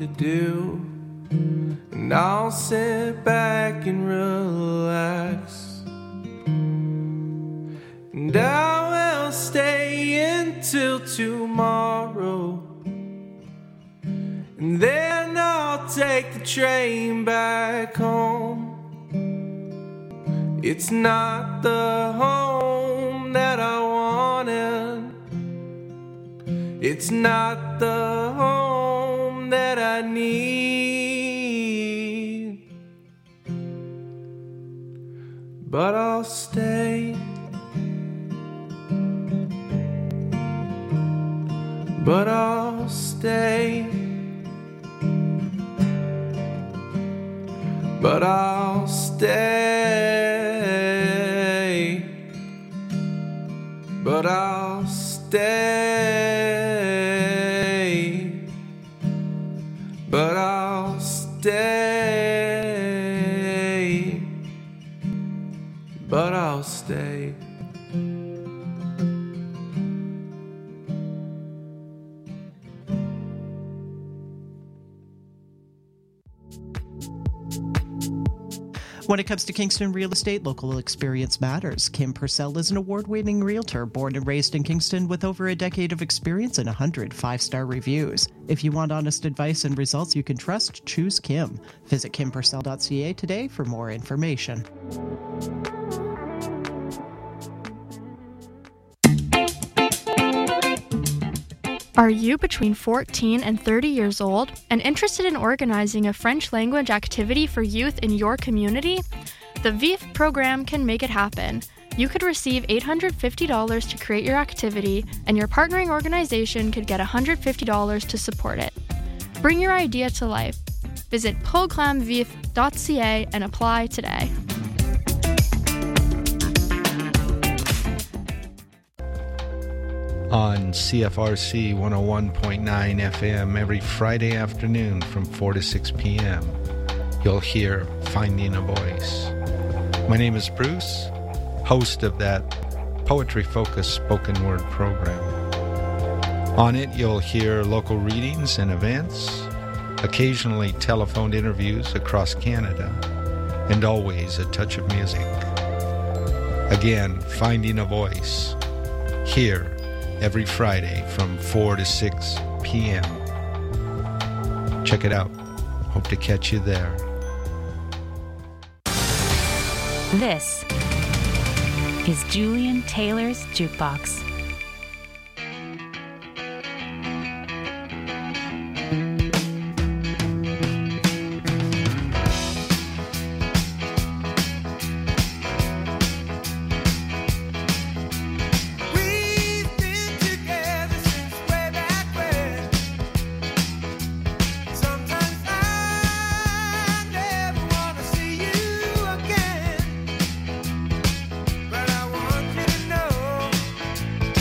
to do, and I'll sit back and relax, and I will stay until tomorrow, and then I'll take the train back home. It's not the home that I wanted, it's not the home that I need, but I'll stay, but I'll stay, but I'll stay, but I'll stay, but I'll stay, but I'll stay. When it comes to Kingston real estate, local experience matters. Kim Purcell is an award-winning realtor born and raised in Kingston with over a decade of experience and 100 five-star reviews. If you want honest advice and results you can trust, choose Kim. Visit kimpurcell.ca today for more information. Are you between 14 and 30 years old and interested in organizing a French language activity for youth in your community? The VIF program can make it happen. You could receive $850 to create your activity, and your partnering organization could get $150 to support it. Bring your idea to life. Visit programvif.ca and apply today. On CFRC 101.9 FM every Friday afternoon from 4 to 6 p.m. You'll hear Finding a Voice. My name is Bruce, host of that poetry-focused spoken word program. On it, you'll hear local readings and events, occasionally telephoned interviews across Canada, and always a touch of music. Again, Finding a Voice, here every Friday from 4 to 6 p.m. Check it out. Hope to catch you there. This is Julian Taylor's Jukebox. But I want you to know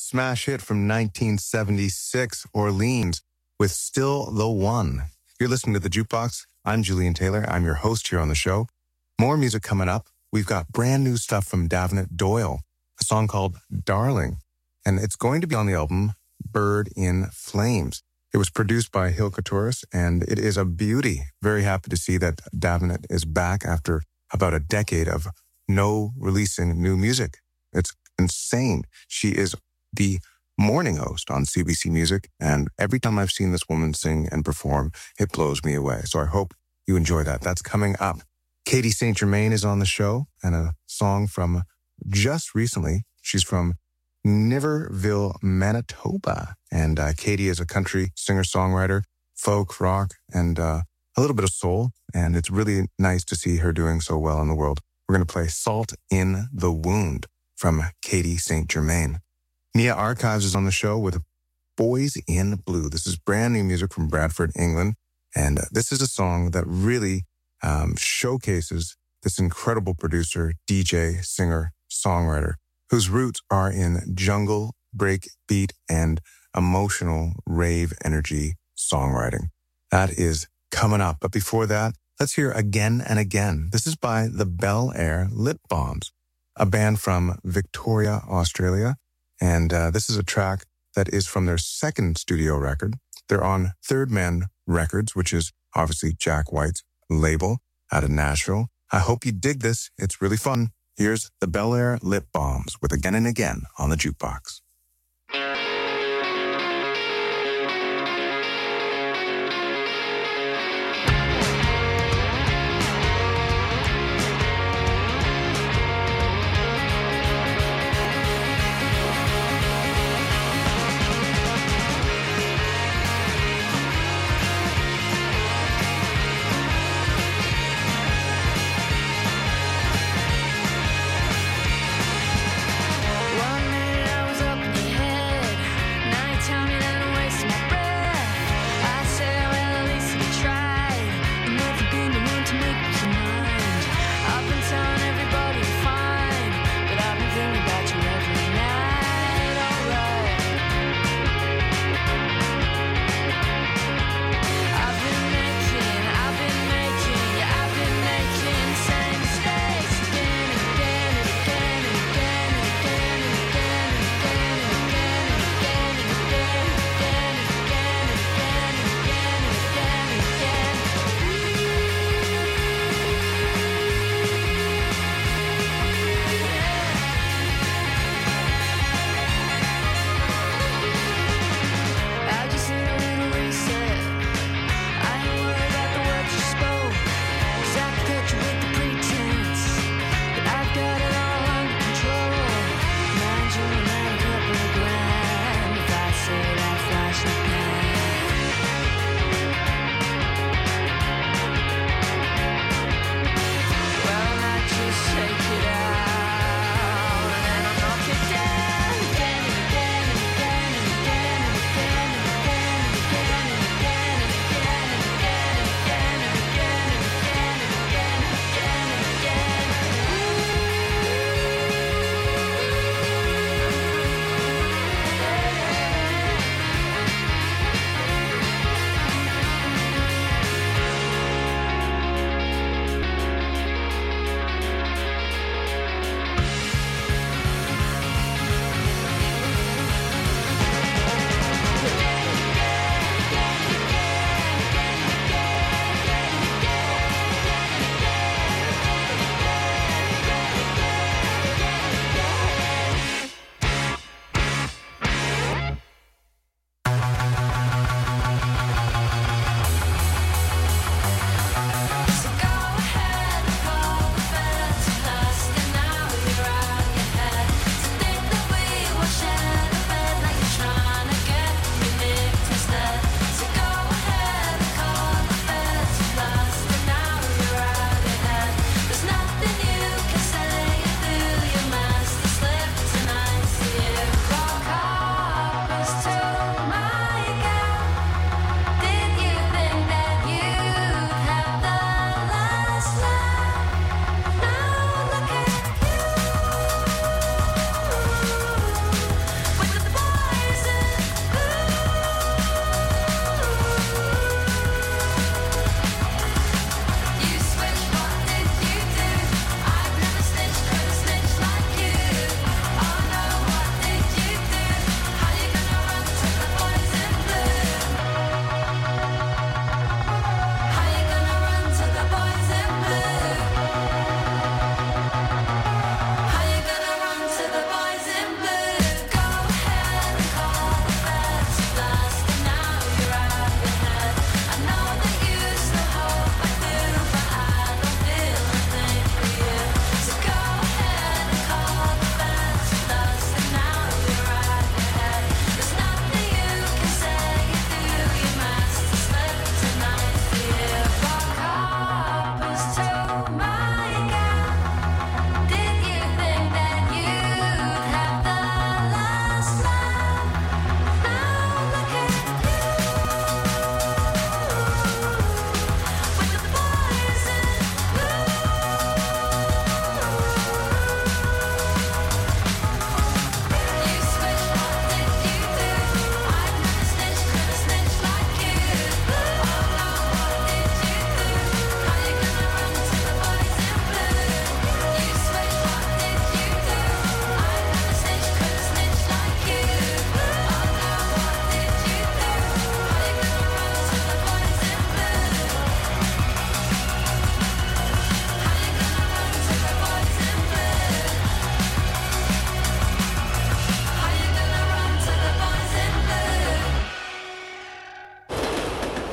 smash hit from 1976, Orleans, with Still the One. You're listening to The Jukebox. I'm Julian Taylor. I'm your host here on the show. More music coming up. We've got brand new stuff from Davenant Doyle, a song called Darling, and it's going to be on the album Bird in Flames. It was produced by Hilka Torres, and it is a beauty. Very happy to see that Davenant is back after about a decade of no releasing new music. It's insane. She is the morning host on CBC Music, and every time I've seen this woman sing and perform, it blows me away. So I hope you enjoy that. That's coming up. Katie St. Germain is on the show, and a song from just recently. She's from Niverville, Manitoba. And Katie is a country singer-songwriter, folk, rock, and a little bit of soul. And it's really nice to see her doing so well in the world. We're going to play Salt in the Wound from Katie St. Germain. Nia Archives is on the show with Boys in Blue. This is brand new music from Bradford, England. And this is a song that really showcases this incredible producer, DJ, singer, songwriter, whose roots are in jungle, breakbeat, and emotional rave energy songwriting. That is coming up. But before that, let's hear Again and Again. This is by the Bel Air Lip Bombs, a band from Victoria, Australia. And this is a track that is from their second studio record. They're on Third Man Records, which is obviously Jack White's label out of Nashville. I hope you dig this. It's really fun. Here's the Bel Air Lip Bombs with Again and Again on the Jukebox. One minute I was up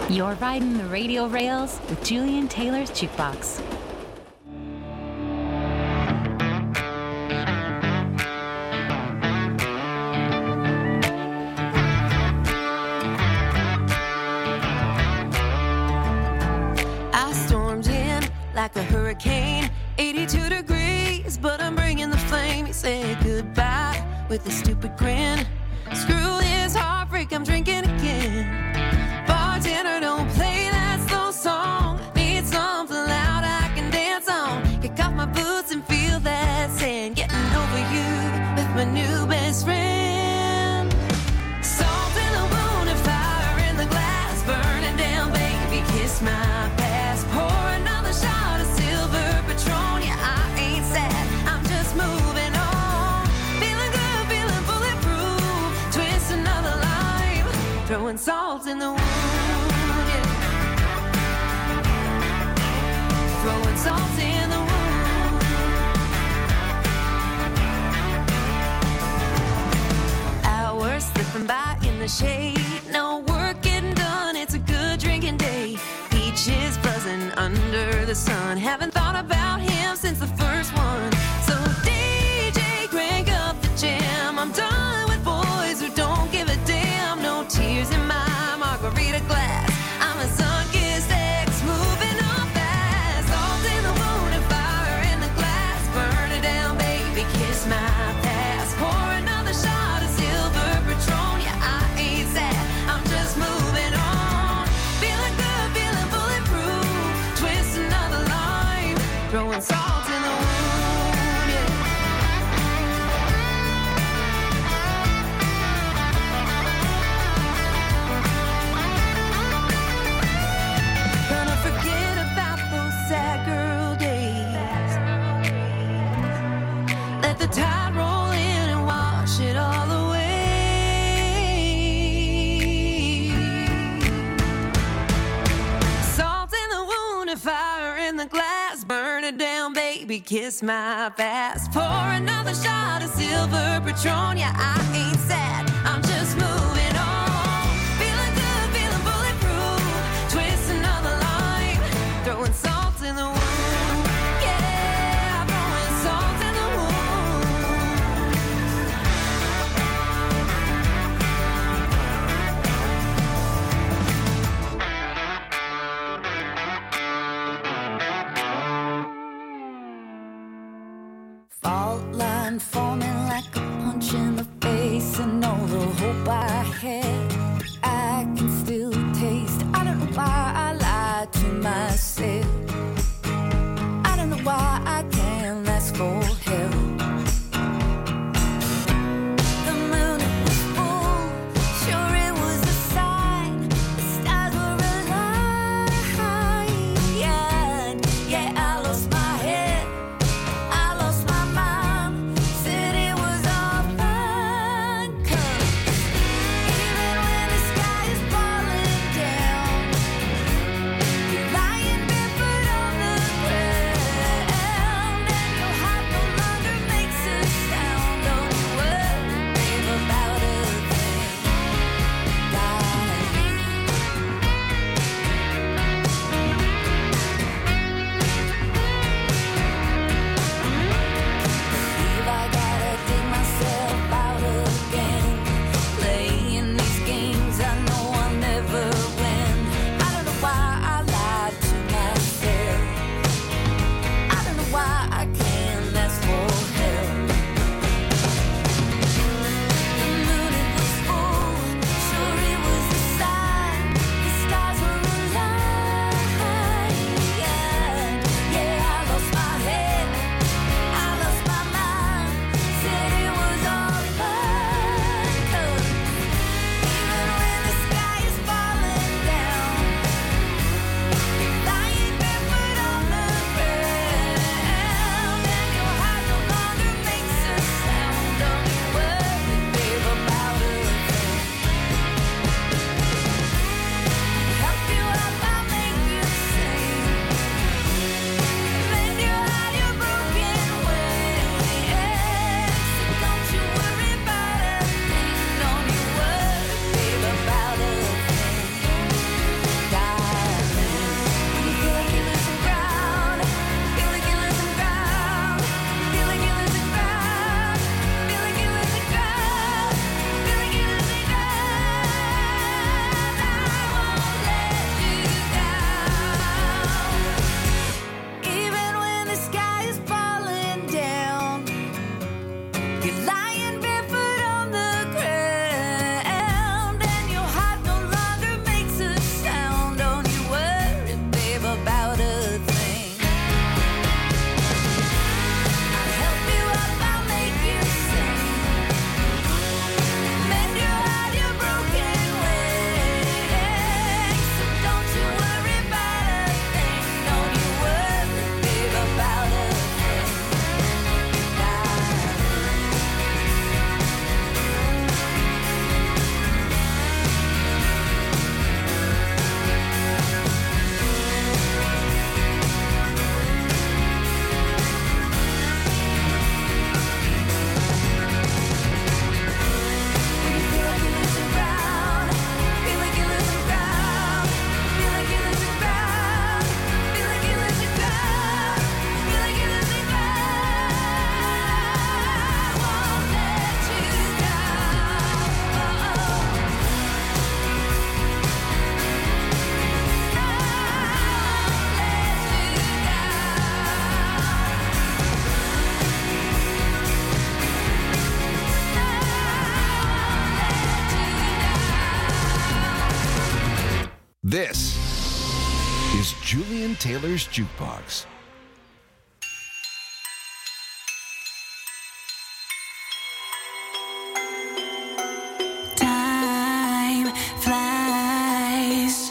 You're riding the radio rails with Julian Taylor's Jukebox. I stormed in like a hurricane, 82 degrees, but I'm bringing the flame. He said goodbye with a stupid grin. Screw this heartbreak, I'm drinking again. Bartender, don't play that slow song. Need something loud I can dance on. Kick off my boots and feel that sand. Getting over you with my new best friend. Salt in the wound and fire in the glass. Burning down, baby, kiss my past. Pour another shot of silver Patron. Yeah, I ain't sad, I'm just moving on. Feeling good, feeling bulletproof. Twist another lime. Throwing salt in the wound. Throwing salt in the wound. Hours slipping by in the shade. No work getting done, it's a good drinking day. Peaches buzzing under the sun. Haven't thought about him since the first one. So DJ, crank up the jam. I'm done with boys who don't give a damn. No tears in my margarita glass. I'm a sun-kissed ex, moving on fast. Salt in the wound and fire in the glass. Burn it down, baby, kiss my past. Pour another shot of silver Patron. Yeah, I ain't sad, I'm just moving on. Feeling good, feeling bulletproof. Twist another lime. Throwing salt in the wound, yeah. Gonna forget about those sad girl days. Let the tide roll in and wash it all away. Salt in the wound and fire in the glass. Burn it down, baby, kiss my past. Pour another shot of silver Patron. Yeah, I ain't sad, I'm just moving on. Feeling good, feeling bulletproof. Twist another lime. Throwing salt in the wound. Yeah, throwing salt in the wound. Fault line forming like a punch in the face, and all the hope I had, I can still taste. I don't know why I lied to myself. I don't know why I can't ask for help. The moon, it was full, sure it was a sign. The stars were aligned. Yeah, I lost my head, I lost my mind. Said it was all fine, 'cause even This is Julian Taylor's Jukebox. Time flies,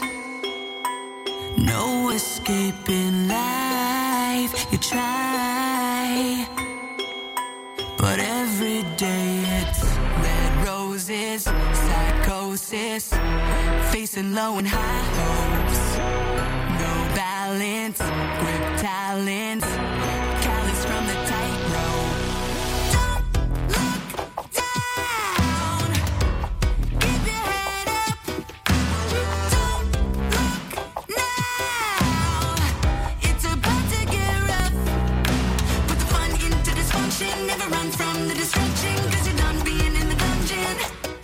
no escaping life. You try, but every day it's red roses, psychosis, facing low and high hopes. No balance, grip talents, callous from the tightrope. Don't look down, keep your head up. Don't look now, it's about to get rough. Put the fun into dysfunction, never run from the destruction, 'cause you're done being in the dungeon.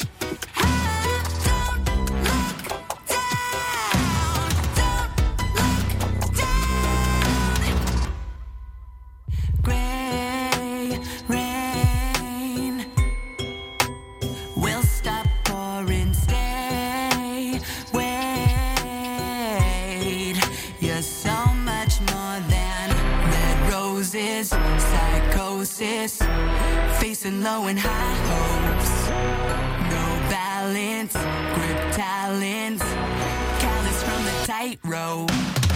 Psychosis, facing low and high hopes. No balance, grip talents, callous from the tightrope.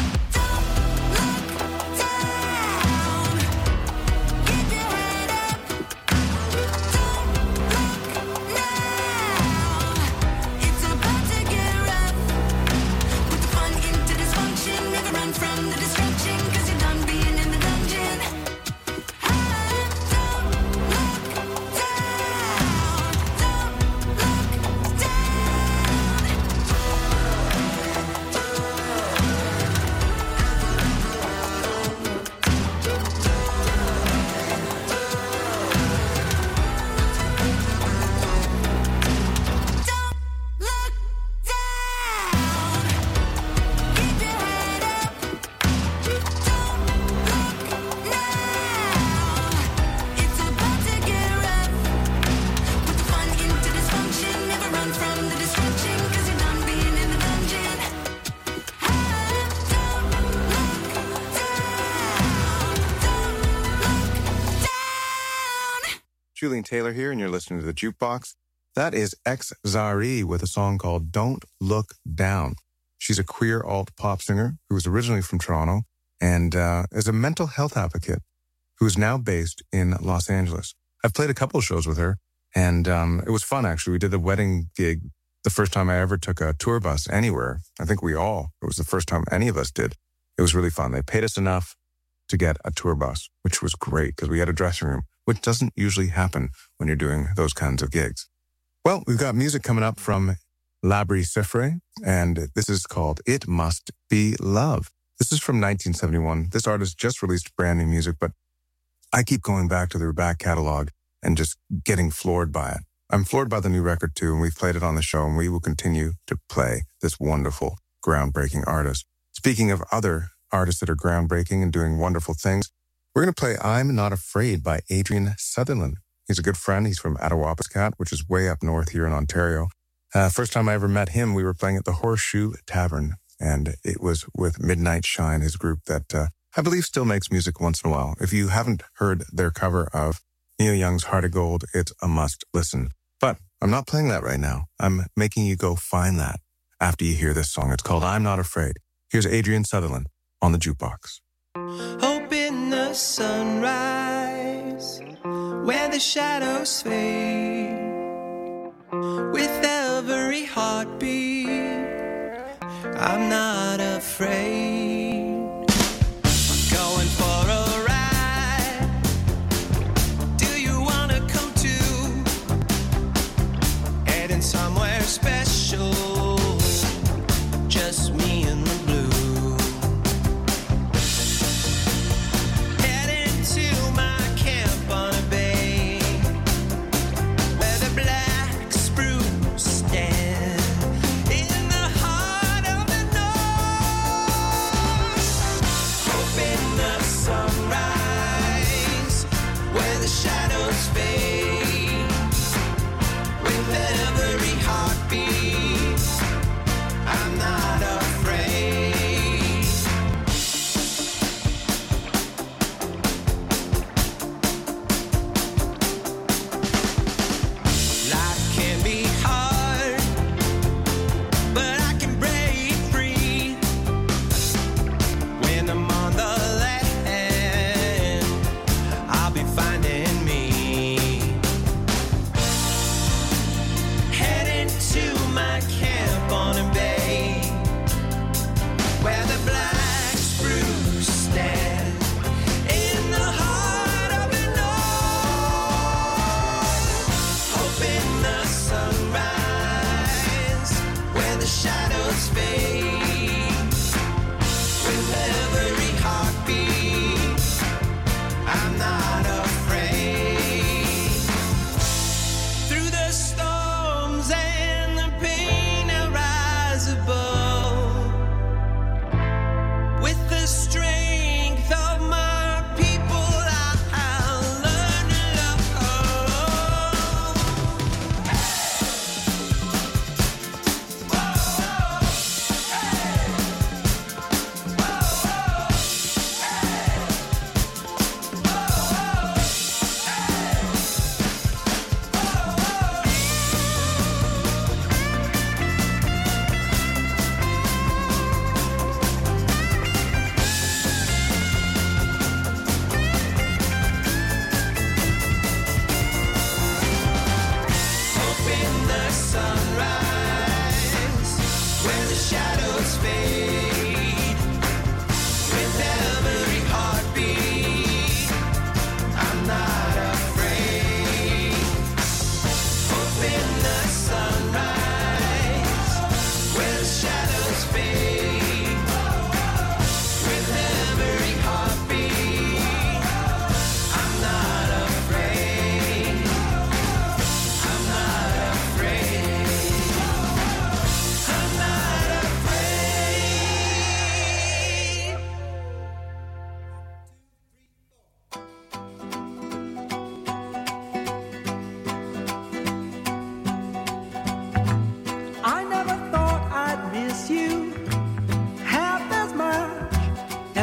Julian Taylor here, and you're listening to The Jukebox. That is X-Zari with a song called Don't Look Down. She's a queer alt-pop singer who was originally from Toronto and is a mental health advocate who is now based in Los Angeles. I've played a couple of shows with her, and it was fun, actually. We did a wedding gig the first time I ever took a tour bus anywhere. I think it was the first time any of us did. It was really fun. They paid us enough to get a tour bus, which was great because we had a dressing room, which doesn't usually happen when you're doing those kinds of gigs. Well, we've got music coming up from Labri Sifre, and this is called It Must Be Love. This is from 1971. This artist just released brand new music, but I keep going back to their back catalog and just getting floored by it. I'm floored by the new record too, and we've played it on the show, and we will continue to play this wonderful, groundbreaking artist. Speaking of other artists that are groundbreaking and doing wonderful things, we're going to play I'm Not Afraid by Adrian Sutherland. He's a good friend. He's from Attawapiskat, which is way up north here in Ontario. First time I ever met him, we were playing at the Horseshoe Tavern, and it was with Midnight Shine, his group that I believe still makes music once in a while. If you haven't heard their cover of Neil Young's Heart of Gold, it's a must listen. But I'm not playing that right now. I'm making you go find that after you hear this song. It's called I'm Not Afraid. Here's Adrian Sutherland on the Jukebox. Hope in the sunrise, where the shadows fade. With every heartbeat, I'm not afraid. Going for a ride. Do you wanna come too? Heading somewhere special. Just me and the blue. Heading to my camp on a bay, where the black spruce stand in the heart of the north.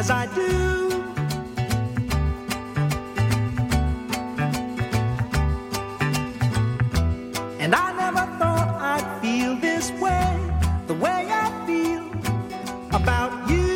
as I do. And I never thought I'd feel this way, the way I feel about you.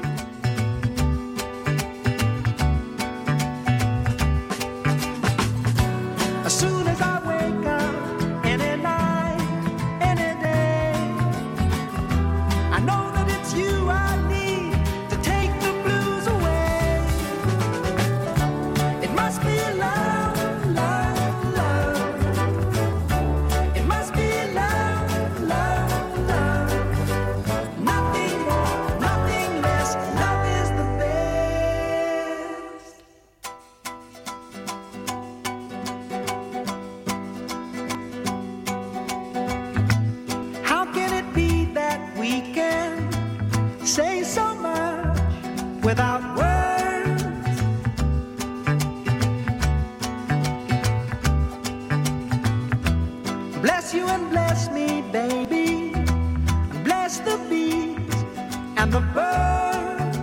As soon as I wake up, any night, any day, I know that it's you I need to take the blues away. It must be love, love, love. It must be love, love, love. Nothing more, nothing less. Love is the best. How can it be that we can say so much without words? Bless you and bless me, baby. And bless the bees and the birds.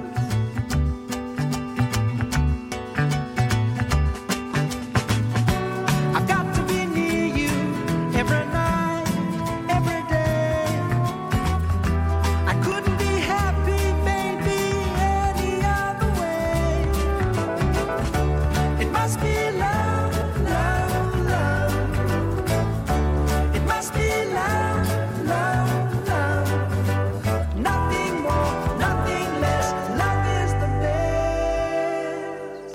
I've got to be near you every night, every day. I couldn't be happy, baby, any other way. It must be love, love, love. It must be love, love, love. Nothing more, nothing less. Love is the best.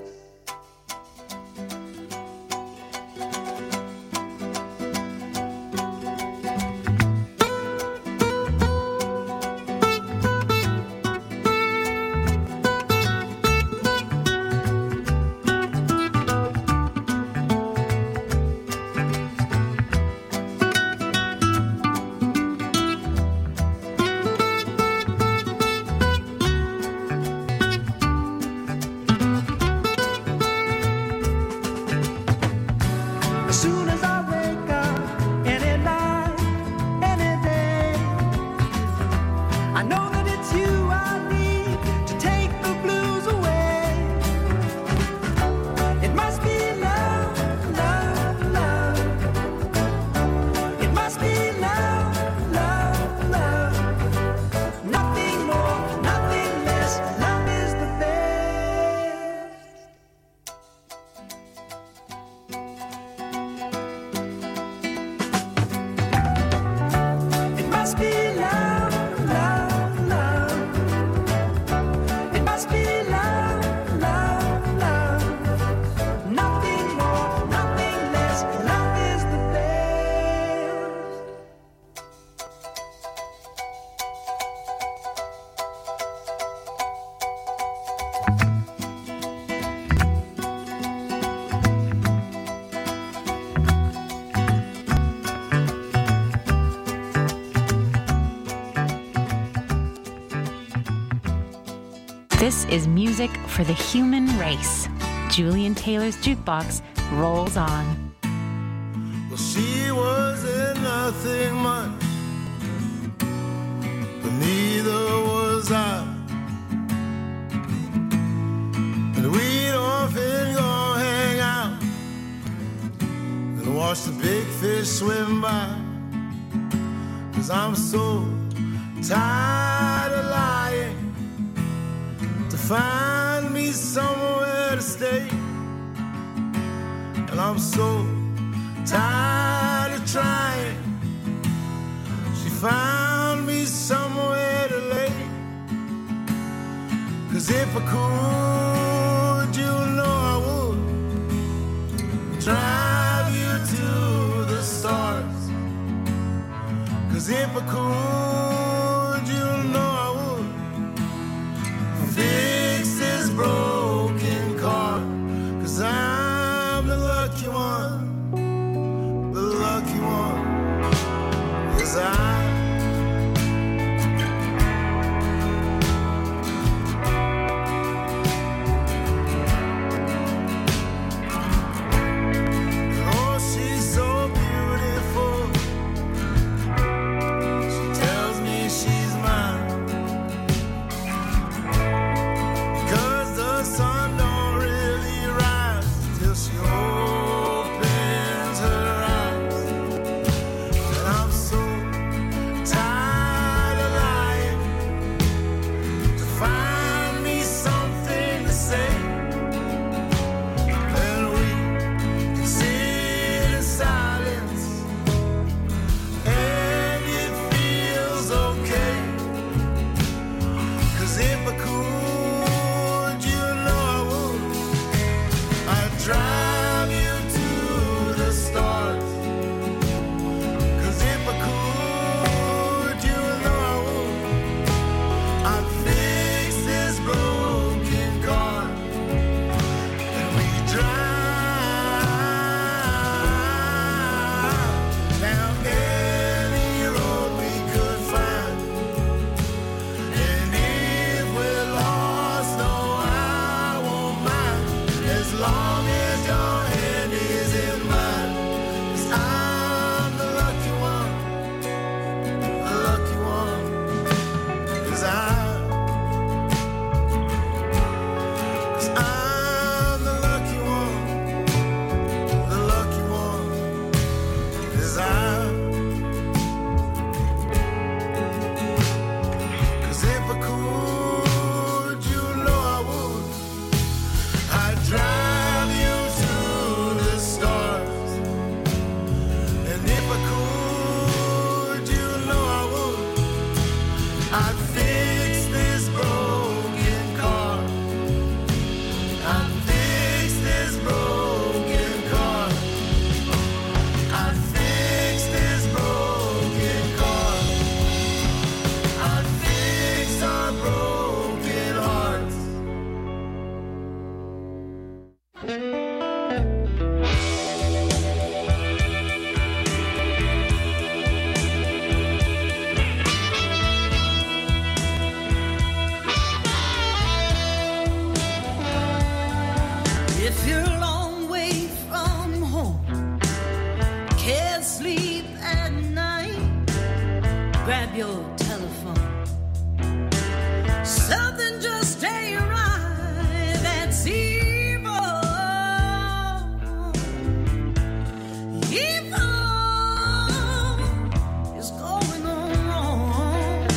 As soon as I wake up, any night, any day, I know that it's you I need to take the blues away. It must be love, love, love. It must be love, love, love. Nothing more, nothing less. Love is the best. It must be love, love, love. It must be love, love, love. Nothing more, nothing less. Love is the best. This is music for the human race. Julian Taylor's Jukebox rolls on. Well, she wasn't nothing much, but neither was I. And we'd often go hang out and watch the big fish swim by. 'Cause I'm so tired of lying to find me somewhere to stay. And I'm so tired of trying. She found me somewhere to lay. 'Cause if I could, you know I would drive you to the stars. 'Cause if I could, you know I would fix this broken car. 'Cause I'm the lucky one, the lucky one. Yes, 'Cause if I could, you know I would. I'd drive you to the stars. 'Cause if I could, you know I would. I'd fix this broken car. And we drive down any road we could find. And if we're lost, no, I won't mind. As long as your hand is in mine. 'Cause I'm the lucky one. The lucky one. 'Cause I'm the lucky one. The lucky one. 'Cause if I could, you know I would. I'd drive you to the stars. And if I could, you know I would. I'd fix this broken car. I'd fix this broken car. I'd fix this broken car. I'd fix our broken hearts. If you're a long way from home, can't sleep at night, grab your telephone. Something just ain't right. That's evil. Evil is going on wrong.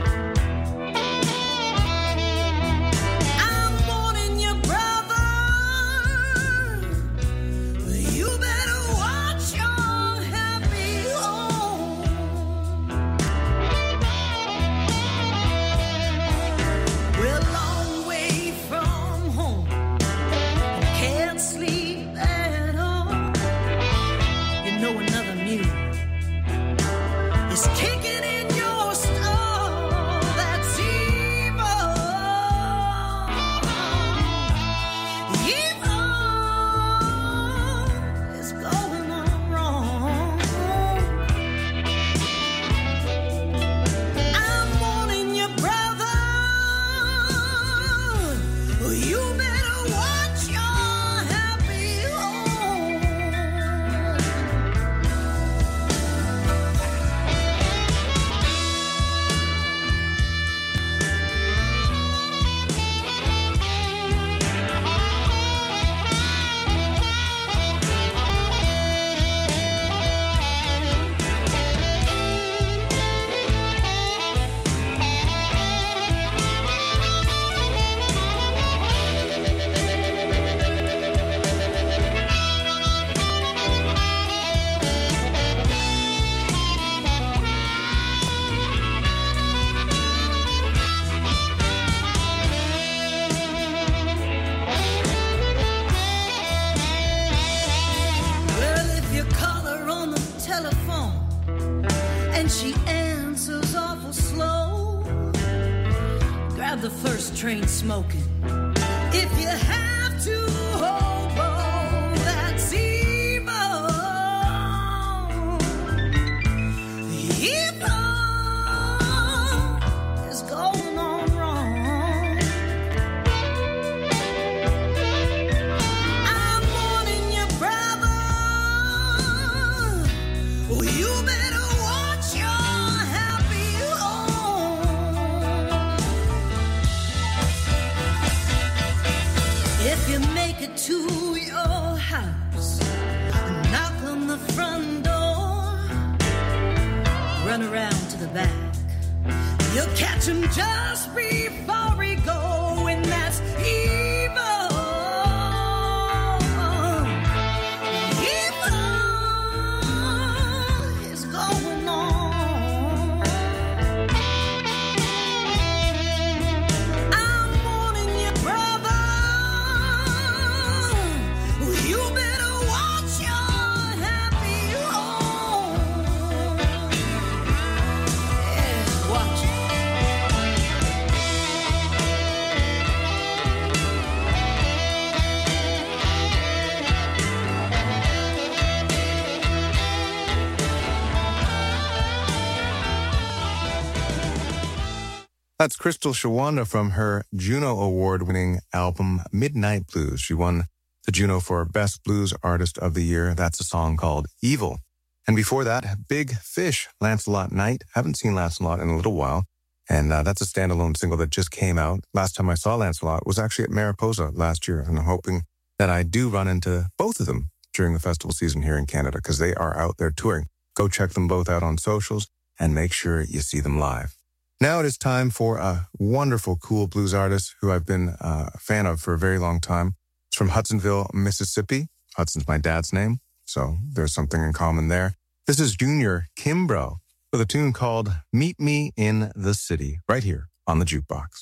I'm warning you, brother. You better watch your happy home. We're a long way from home. Can't sleep at all. You know another mule is kicking in your stall. That's evil. Evil is going on wrong. I'm warning you, brother. You better watch your happy home. Well, if you call her on the telephone and she answers awful slow, grab the first train smoking. If you have to, hobo, that's evil. Evil is going on wrong. I'm warning you, brother. You better watch your happy home. If you make it to your house, knock on the front door, run around to the back. You'll catch him just before he go, and that's evil. Evil is going on. That's Crystal Shawanda from her Juno Award-winning album Midnight Blues. She won the Juno for Best Blues Artist of the Year. That's a song called Evil. And before that, Big Fish, Lancelot Knight. Haven't seen Lancelot in a little while. And that's a standalone single that just came out. Last time I saw Lancelot was actually at Mariposa last year. And I'm hoping that I do run into both of them during the festival season here in Canada because they are out there touring. Go check them both out on socials and make sure you see them live. Now it is time for a wonderful, cool blues artist who I've been a fan of for a very long time. It's from Hudsonville, Mississippi. Hudson's my dad's name, so there's something in common there. This is Junior Kimbrough with a tune called Meet Me in the City, right here on the Jukebox.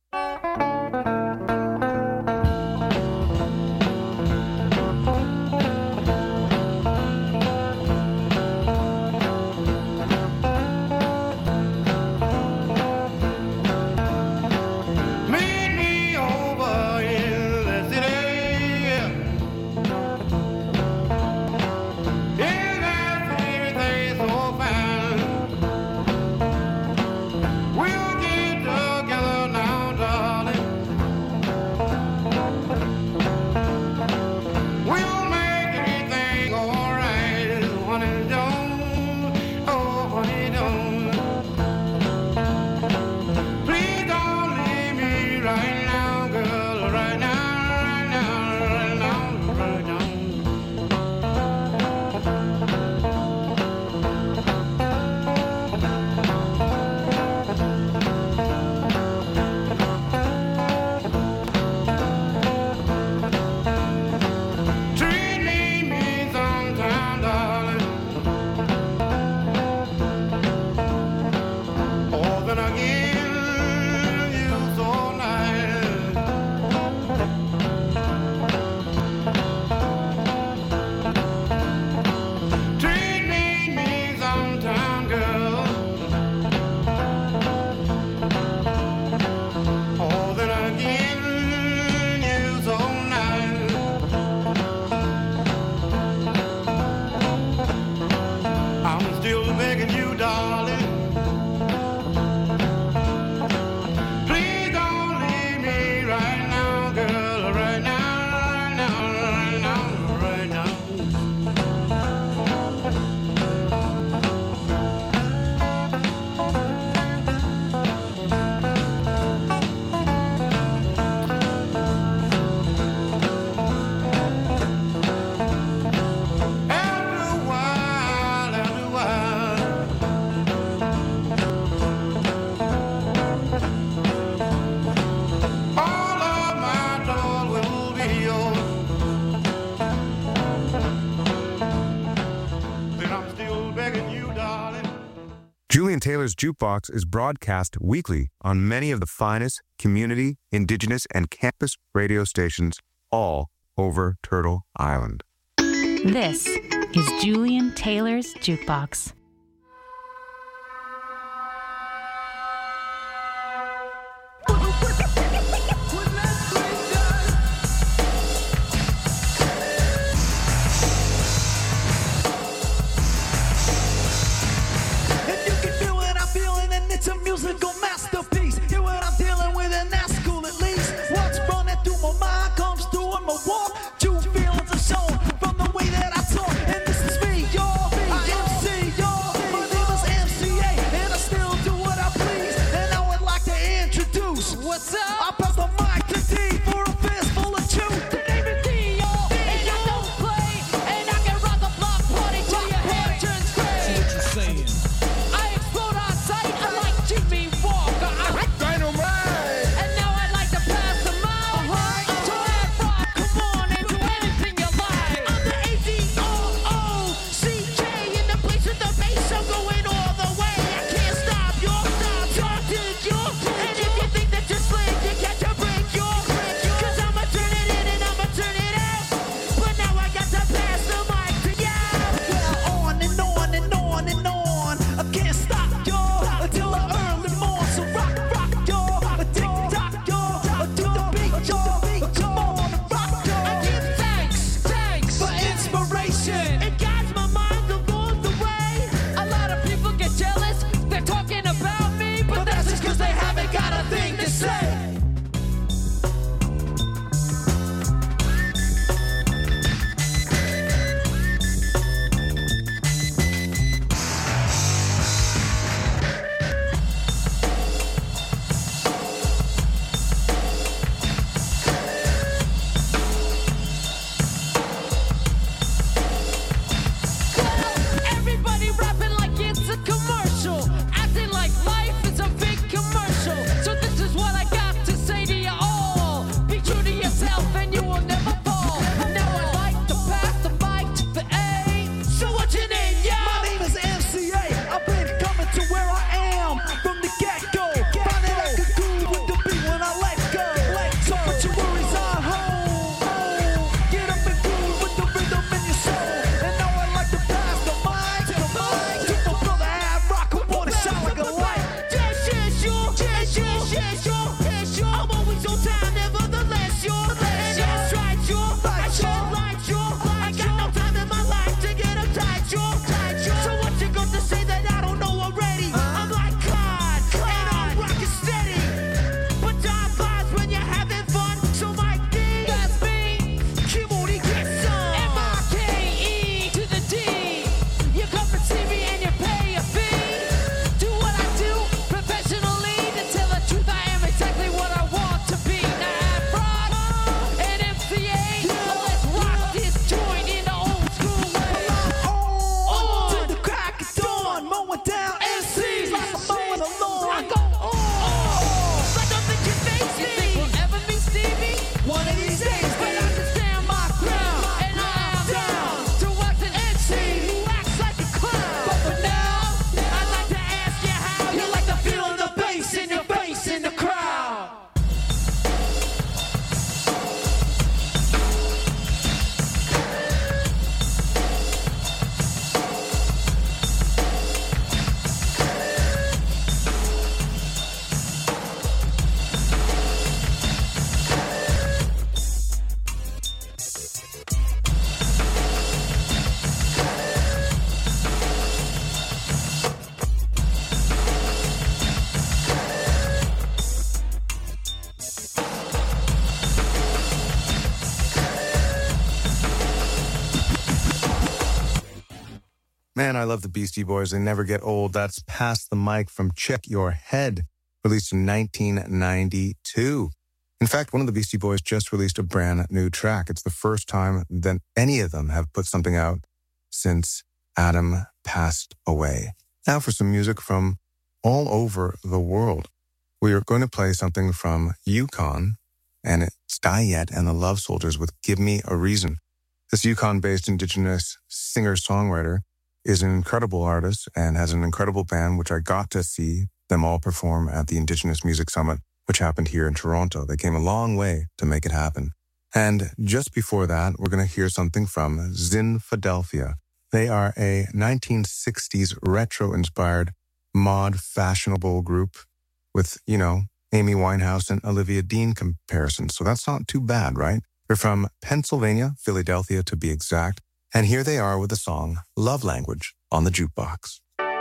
Julian Taylor's Jukebox is broadcast weekly on many of the finest community, indigenous, and campus radio stations all over Turtle Island. This is Julian Taylor's Jukebox. It's a musical masterpiece. Hear what I'm dealing with, and that's cool at least. What's running through my mind comes through in my walk. True feelings are shown from the way that I talk. And this is me, y'all. I MC, y'all. My name is MCA, and I still do what I please. And I would like to introduce. What's up? I pass the mic to D for a fistful of truth. The name is D, y'all. And I don't play. And I can rock a block party till your hair turns gray. See what you're saying? I explode on sight. Jimmy Walker, Dynamite! And now I'd like to pass the mic to Ad Rock. Come on and do anything you like. I'm the ADOOCK in the place with the bass. I'm going all the way. I can't stop. You'll stop. Talk to you. And if you think that you're slick, you catch say. Everybody rapping like it's a commercial, acting like life is a big commercial. So this is what I got to say to you all: be true to yourself and you will never fall. Now I'd like to pass the mic to the A. So what's your name, yeah? My name is MCA. I've been coming to where I am from the get-go. Find it I could groove with the beat when I let go. So put your worries on hold. Get up and groove with the rhythm in your soul. And now I'd like to pass the mic to my brother Ad Rock, who wanna sound like a light. I'm always on time, nevertheless, you're and that's right, you're I shed light, you're I got no time in my life to get uptight, you're so what you got to say that I don't know already? I'm like God, and I'm rockin' steady, but time flies when you're having fun, so my D, that's me, Kimori get some, M-I-K-E to the D, you come and see me and you pay a fee, do what I do professionally, to tell the truth I am exactly what I want to be. Now Ad Rock and MCA, let's rock this joint in the old school way. On to the crack of dawn, mowing down MCs like I'm mowing the lawn. I go on, but don't think you face me. You think we'll ever be Stevie? One of these days, But I can stand my ground, and I am down to watch an MC who acts like a clown. But for now, I'd like to ask you how you like the feeling the bass in your face in the crowd. Man, I love the Beastie Boys. They never get old. That's Pass the Mic from Check Your Head, released in 1992. In fact, one of the Beastie Boys just released a brand new track. It's the first time that any of them have put something out since Adam passed away. Now for some music from all over the world. We are going to play something from Yukon, and it's Diet and the Love Soldiers with Give Me a Reason. This Yukon-based indigenous singer-songwriter is an incredible artist and has an incredible band, which I got to see them all perform at the Indigenous Music Summit, which happened here in Toronto. They came a long way to make it happen. And just before that, we're going to hear something from Zinfidelphia. They are a 1960s retro-inspired mod fashionable group with, you know, Amy Winehouse and Olivia Dean comparisons. So that's not too bad, right? They're from Pennsylvania, Philadelphia to be exact. And here they are with the song Love Language on the Jukebox.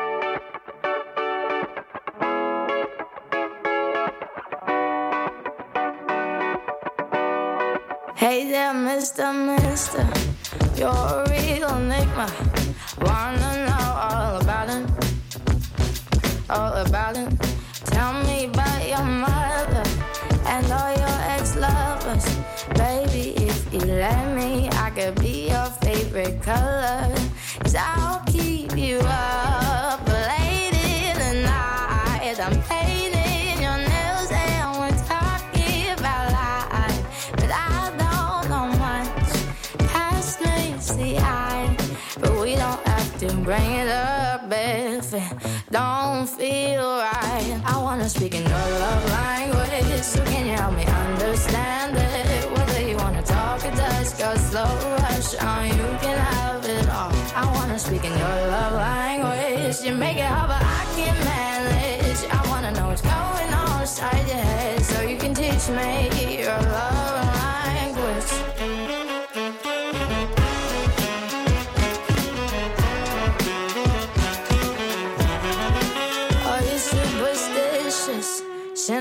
Hey there, Mister, you're a real enigma. Wanna know all about it. Tell me about your mother and all your ex-lovers. Baby, if you let me, I could be your favorite color. 'Cause I'll keep you up late in the night. I'm painting your nails and we're talking about life. But I don't know much past lazy eye. But we don't have to bring it up if it don't feel right. I wanna speak in your love language, so can you help me understand it? Whether you wanna talk or just go slow rush on, you can have it all. I wanna speak in your love language. You make it hard, but I can manage. I wanna know what's going on inside your head, so you can teach me your love language.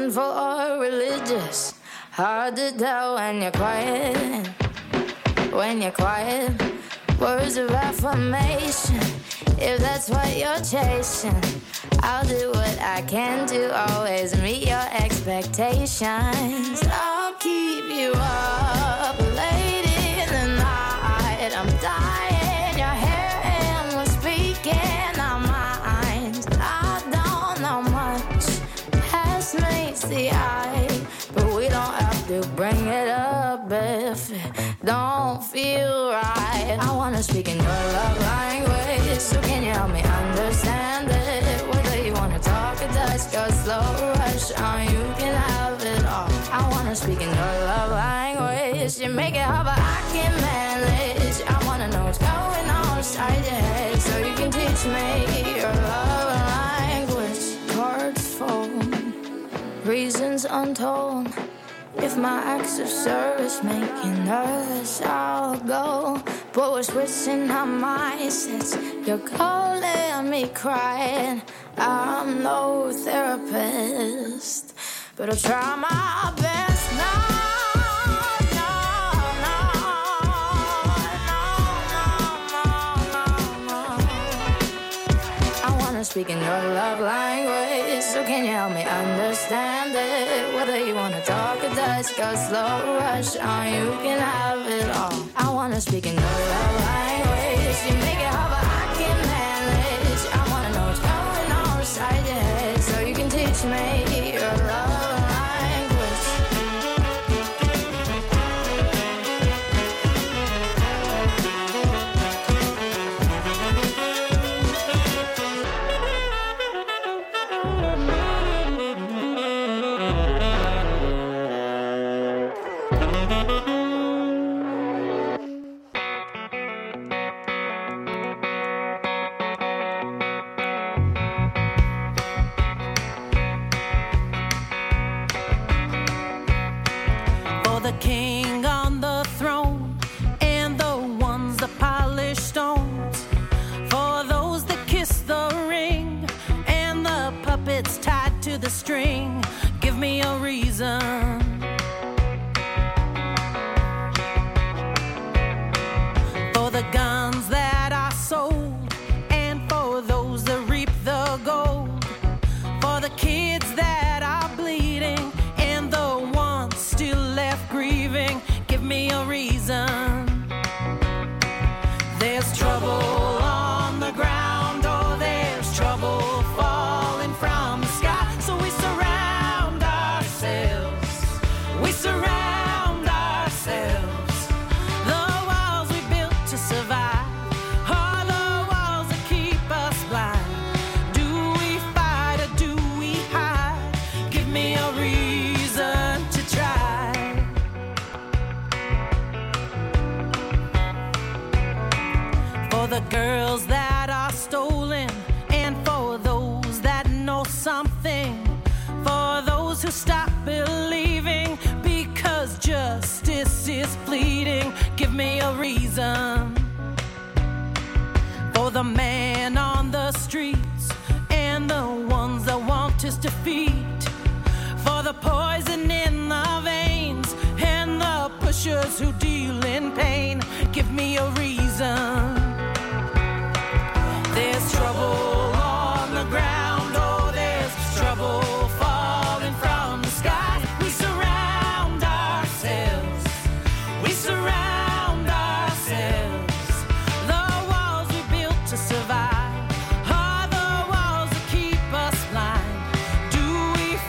sinful or religious. Hard to tell when you're quiet. When you're quiet, words of affirmation. If that's what you're chasing, I'll do what I can to always meet your expectations. I'll keep you up late in the night. I'm dying, your hair and we're speaking our minds. I don't know much, past meets the eye, but we don't have to bring it up if it don't feel right. I wanna speak in your love language, so can you help me understand it? Whether you wanna talk or Dutch, go slow rush on, you can have it all. I wanna speak in your love language, you make it hard but I can manage. I wanna know what's going on inside your head, so you can teach me your love language. Cards fold, reasons untold. If my acts of service make you nervous, I'll go. But we're switching our mindsets. You're calling me crying. I'm no therapist, but I'll try my best now. Speak in your love language, so can you help me understand it? Whether you wanna talk or Dutch, go slow rush on, you can have it all. I wanna speak in your love language, you make it hard but I can manage. I wanna know what's going on inside your head, so you can teach me your love language. The string, give me a reason. For the guns that I sold, and for those that reap the gold. For the kids that are bleeding, and the ones still left grieving, give me a reason. There's trouble on the ground, or there's trouble falling from the sky. So we surround ourselves. We surround ourselves. The walls we built to survive are the walls that keep us blind. Do we fight or do we hide? Give me a reason to try. For the girls that are stolen, and for those that know something, for those who stop believing because justice is fleeting, give me a reason. For the man on the streets, and the ones that want his defeat. For the poison in the veins, and the pushers who deal in pain, give me a reason. There's trouble on the ground, oh, there's trouble falling from the sky. We surround ourselves. We surround ourselves. The walls we built to survive are the walls that keep us blind. Do we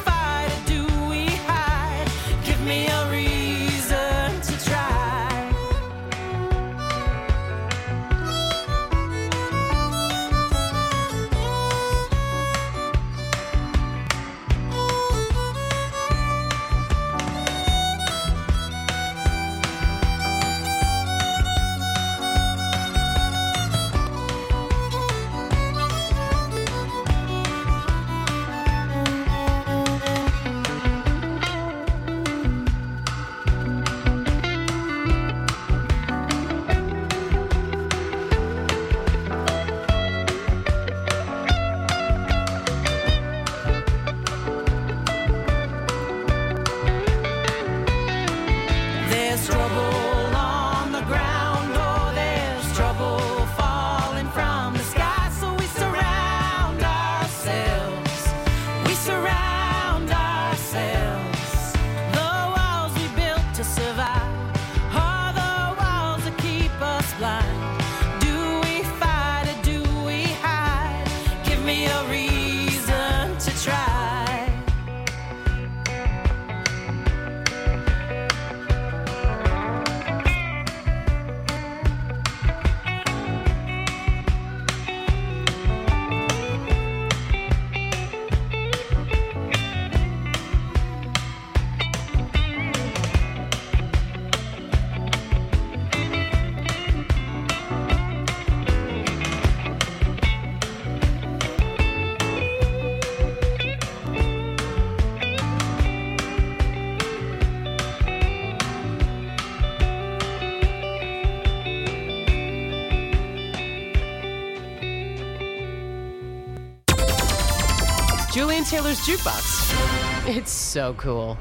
Julian Taylor's Jukebox. It's so cool.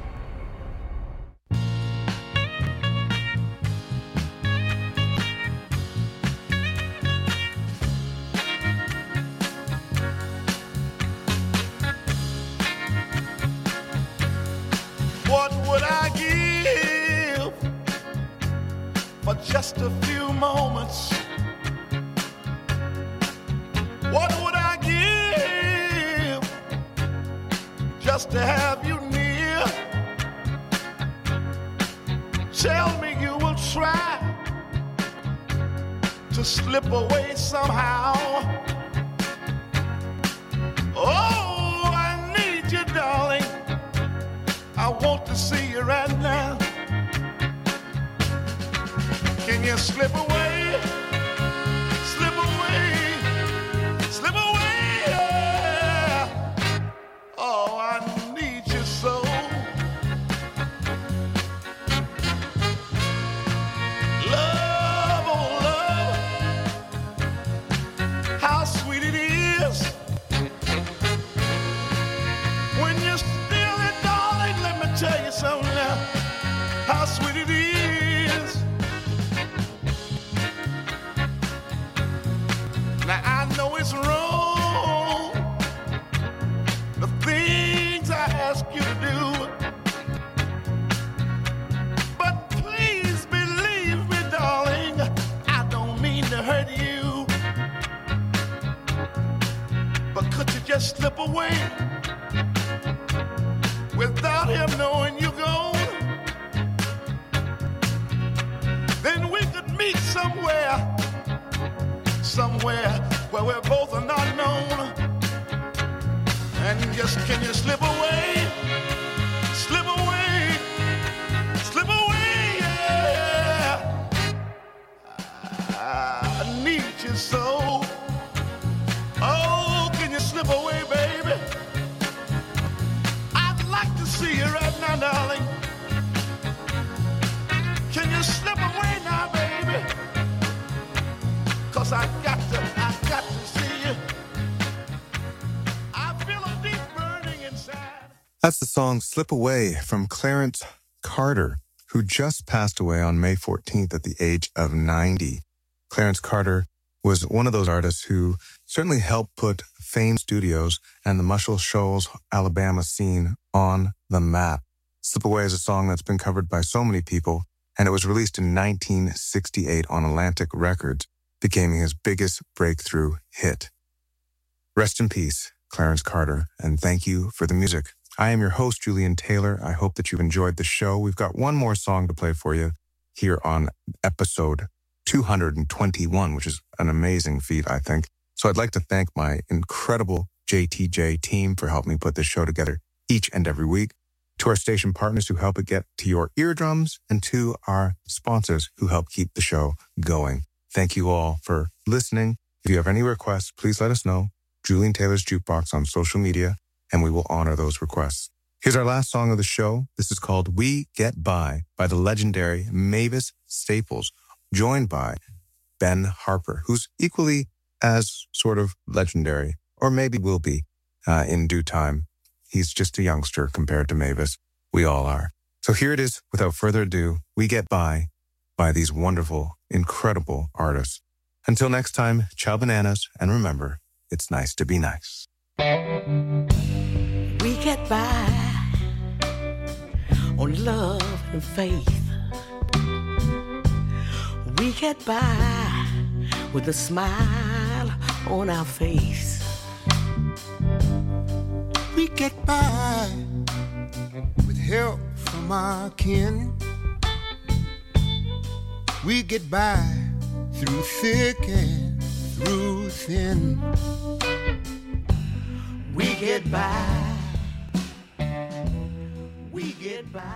What would I give for just a few moments? What would I give just to have you near? Tell me you will try to slip away somehow. Oh, I need you, darling. I want to see you right now. Can you slip away? Slip away. Slip away. Yeah. Oh, I need you so. Love, oh love. How sweet it is when you're still in. Tell you something now, how sweet it is. Now I know it's wrong, the things I ask you to do, but please believe me, darling, I don't mean to hurt you. But could you just slip away without him knowing you're gone? Then we could meet somewhere where we're both are not known. And just can you slip away? Slip away. Slip away, yeah. I need you so. Oh, can you slip away, baby? See you right now, darling. Can you slip away now, baby? 'Cause I got to see you. I feel a deep burning inside. That's the song Slip Away from Clarence Carter, who just passed away on May 14th at the age of 90. Clarence Carter was one of those artists who certainly helped put Fame Studios and the Muscle Shoals, Alabama scene on the map. Slip Away is a song that's been covered by so many people, and it was released in 1968 on Atlantic Records, becoming his biggest breakthrough hit. Rest in peace, Clarence Carter, and thank you for the music. I am your host, Julian Taylor. I hope that you've enjoyed the show. We've got one more song to play for you here on episode 221, which is an amazing feat, I think. So I'd like to thank my incredible JTJ team for helping me put this show together each and every week, to our station partners who help it get to your eardrums, and to our sponsors who help keep the show going. Thank you all for listening. If you have any requests, please let us know. Julian Taylor's Jukebox on social media, and we will honor those requests. Here's our last song of the show. This is called We Get By the legendary Mavis Staples, joined by Ben Harper, who's equally as sort of legendary, or maybe will be in due time. He's just a youngster compared to Mavis. We all are. So here it is, without further ado, We Get By these wonderful, incredible artists. Until next time, ciao bananas, and remember, it's nice to be nice. We get by on love and faith. We get by with a smile on our face. We get by with help from our kin. We get by through thick and through thin. We get by. We get by.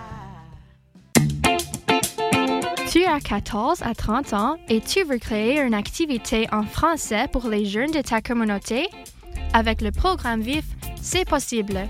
Tu as 14 à 30 ans et tu veux créer une activité en français pour les jeunes de ta communauté? Avec le programme VIF, c'est possible.